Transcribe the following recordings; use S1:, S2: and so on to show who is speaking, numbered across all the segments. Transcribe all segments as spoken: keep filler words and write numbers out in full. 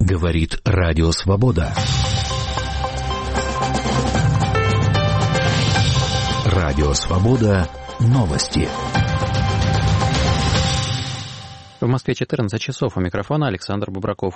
S1: Говорит Радио Свобода. Радио Свобода. Новости.
S2: В Москве четырнадцать часов. У микрофона Александр Бубраков.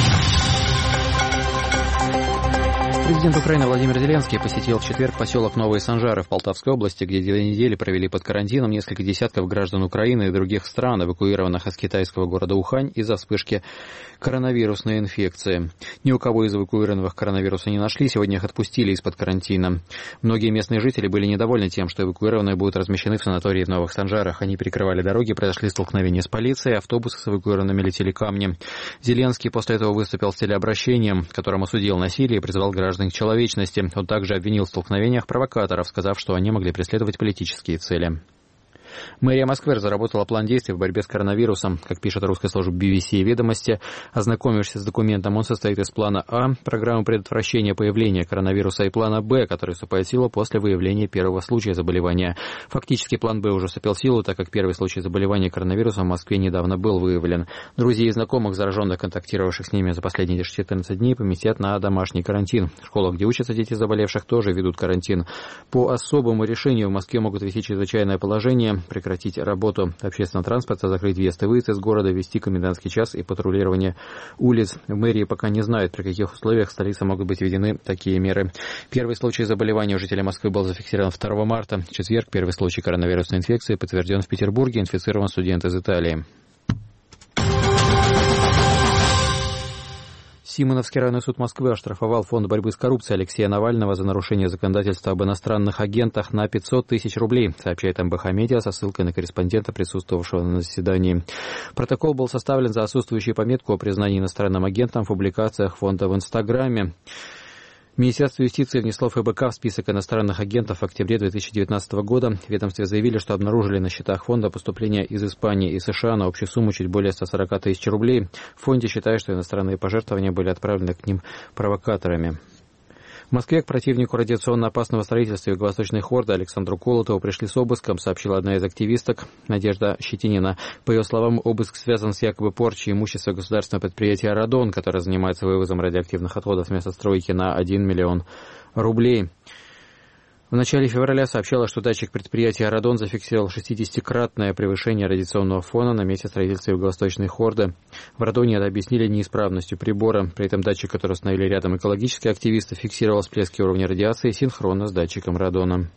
S2: Президент Украины Владимир Зеленский посетил в четверг поселок Новые Санжары в Полтавской области, где две недели провели под карантином несколько десятков граждан Украины и других стран, эвакуированных из китайского города Ухань из-за вспышки коронавирусной инфекции. Ни у кого из эвакуированных коронавируса не нашли, сегодня их отпустили из-под карантина. Многие местные жители были недовольны тем, что эвакуированные будут размещены в санатории в Новых Санжарах. Они перекрывали дороги, произошли столкновения с полицией, автобусы с эвакуированными летели камни. Зеленский после этого выступил с телеобращением, в котором осудил насилие и призвал граждан к человечности. Он также обвинил в столкновениях провокаторов, сказав, что они могли преследовать политические цели. Мэрия Москвы разработала план действий в борьбе с коронавирусом. Как пишет русская служба би би си и «Ведомости», ознакомившись с документом, он состоит из плана А, программы предотвращения появления коронавируса, и плана Б, который вступает в силу после выявления первого случая заболевания. Фактически план Б уже вступил в силу, так как первый случай заболевания коронавирусом в Москве недавно был выявлен. Друзей и знакомых, зараженных, контактировавших с ними за последние четырнадцать дней, поместят на домашний карантин. В школах, где учатся дети заболевших, тоже ведут карантин. По особому решению в Москве могут ввести чрезвычайное положение, прекратить работу общественного транспорта, закрыть въезд и выезд из города, ввести комендантский час и патрулирование улиц. В мэрии пока не знают, при каких условиях в столице могут быть введены такие меры. Первый случай заболевания у жителей Москвы был зафиксирован второго марта. В четверг первый случай коронавирусной инфекции подтвержден в Петербурге. Инфицирован студент из Италии. Симоновский районный суд Москвы оштрафовал Фонд борьбы с коррупцией Алексея Навального за нарушение законодательства об иностранных агентах на пятьсот тысяч рублей, сообщает эм бэ ха Медиа со ссылкой на корреспондента, присутствовавшего на заседании. Протокол был составлен за отсутствующую пометку о признании иностранным агентом в публикациях фонда в Инстаграме. Министерство юстиции внесло эф бэ ка в список иностранных агентов в октябре две тысячи девятнадцатого года. В ведомстве заявили, что обнаружили на счетах фонда поступления из Испании и США на общую сумму чуть более ста сорока тысяч рублей. В фонде считают, что иностранные пожертвования были отправлены к ним провокаторами. В Москве к противнику радиационно опасного строительства Юго-Восточной Хорды Александру Колотову пришли с обыском, сообщила одна из активисток, Надежда Щетинина. По ее словам, обыск связан с якобы порчей имущества государственного предприятия «Радон», которое занимается вывозом радиоактивных отходов с места стройки, на один миллион рублей. В начале февраля сообщалось, что датчик предприятия «Радон» зафиксировал шестидесятикратное превышение радиационного фона на месте строительства Юго-Восточной Хорды. В «Радоне» это объяснили неисправностью прибора. При этом датчик, который установили рядом экологические активисты, фиксировал всплески уровня радиации синхронно с датчиком «Радона».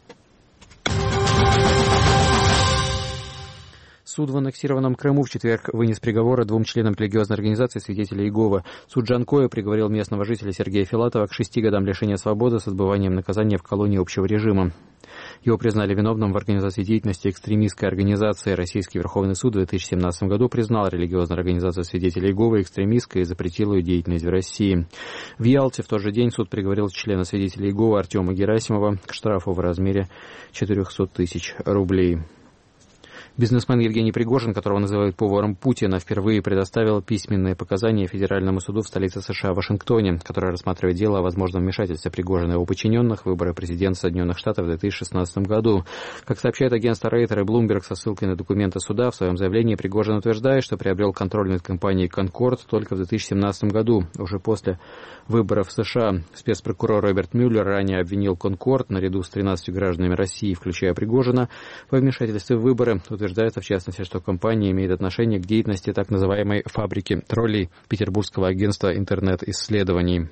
S2: Суд в аннексированном Крыму в четверг вынес приговоры двум членам религиозной организации «Свидетели Иеговы». Суд Джанкоя приговорил местного жителя Сергея Филатова к шести годам лишения свободы с отбыванием наказания в колонии общего режима. Его признали виновным в организации деятельности экстремистской организации. Российский Верховный суд в две тысячи семнадцатом году признал религиозную организацию «Свидетели Иеговы» экстремистской и запретил ее деятельность в России. В Ялте в тот же день суд приговорил члена «Свидетелей Иеговы» Артема Герасимова к штрафу в размере четырехсот тысяч рублей. Бизнесмен Евгений Пригожин, которого называют поваром Путина, впервые предоставил письменные показания Федеральному суду в столице США Вашингтоне, который рассматривает дело о возможном вмешательстве Пригожина и его подчиненных в выборы президента Соединенных Штатов в две тысячи шестнадцатом году. Как сообщает агентство Рейтер и Bloomberg со ссылкой на документы суда, в своем заявлении Пригожин утверждает, что приобрел контроль над компанией «Конкорд» только в две тысячи семнадцатом году, уже после выборов в США. Спецпрокурор Роберт Мюллер ранее обвинил «Конкорд» наряду с тринадцатью гражданами России, включая Пригожина, во вмешательстве в выборы. Утверждается, в частности, что компания имеет отношение к деятельности так называемой «фабрики троллей» Петербургского агентства интернет-исследований.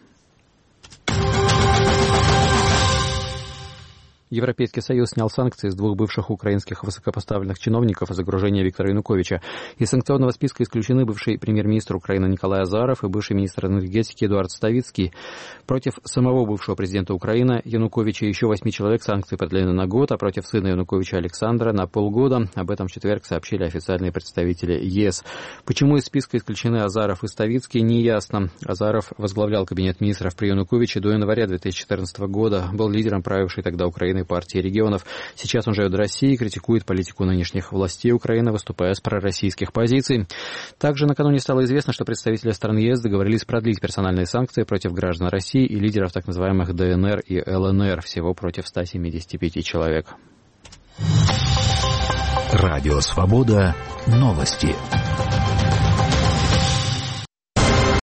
S2: Европейский Союз снял санкции с двух бывших украинских высокопоставленных чиновников из окружения Виктора Януковича. Из санкционного списка исключены бывший премьер-министр Украины Николай Азаров и бывший министр энергетики Эдуард Ставицкий. Против самого бывшего президента Украины Януковича и еще восьми человек санкции продлены на год, а против сына Януковича Александра на полгода. Об этом в четверг сообщили официальные представители ЕС. Почему из списка исключены Азаров и Ставицкий, неясно. Азаров возглавлял кабинет министров при Януковиче до января две тысячи четырнадцатого года, был лидером правившей тогда Украины партии регионов. Сейчас он живет в России и критикует политику нынешних властей Украины, выступая с пророссийских позиций. Также накануне стало известно, что представители стран ЕС договорились продлить персональные санкции против граждан России и лидеров так называемых Дэ Эн Эр и Эл Эн Эр, всего против ста семидесяти пяти человек.
S1: Радио Свобода. Новости.